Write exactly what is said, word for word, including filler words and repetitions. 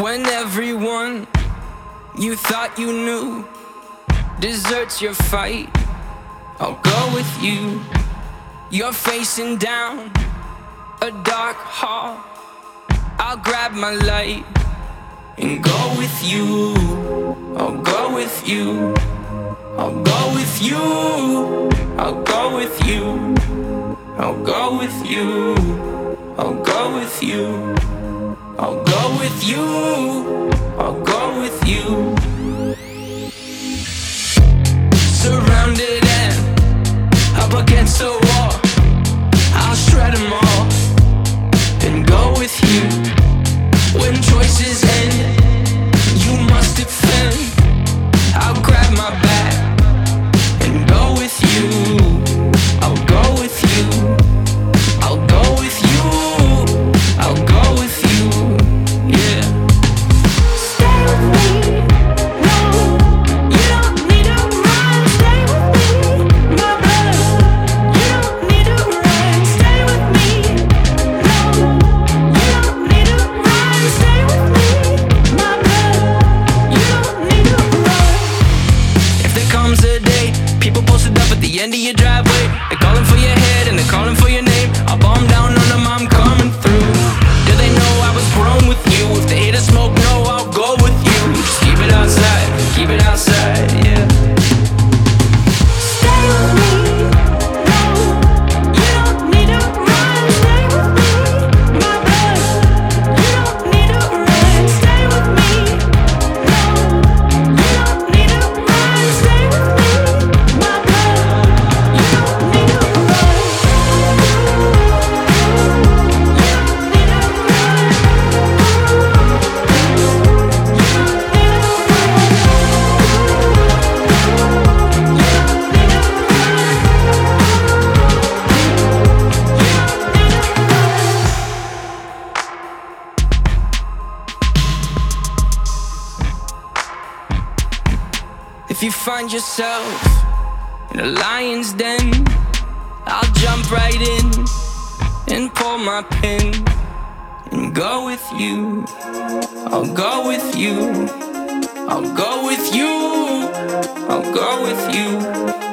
When everyone you thought you knew deserts your fight, I'll go with you. You're facing down a dark hall, I'll grab my light and go with you. I'll go with you. I'll go with you. I'll go with you. I'll go with you. I'll go with you. I'll go with you. I'll go with you. Surrounded and up against the wall, I'll shred them all and go with you. When choices end, you must defend. I'll grab my back and go with you. I'll go with you. I'll go with you. I'll go with you. Yeah. Stay with me. No, you don't need to run. Stay with me, my brother. You don't need to run. Stay with me. No, you don't need to run. Stay with me, my brother. You don't need to run. If there comes a day, people posted up at the end of your driveway, they're calling for your head and they're calling for your name. I'll bomb down on them, I'm coming through. Do they know I was grown with you? If they hate a smoke, no, I'll go with you. Just keep it outside, keep it outside, yeah. Stay with me. No, you don't need to run. Stay with me, my brother. You don't need to run. Stay with me. No, you don't need to run. Stay with me, my brother. You don't need to run. If you find yourself in a lion's den, I'll jump right in and pull my pin and go with you. I'll go with you. I'll go with you. I'll go with you.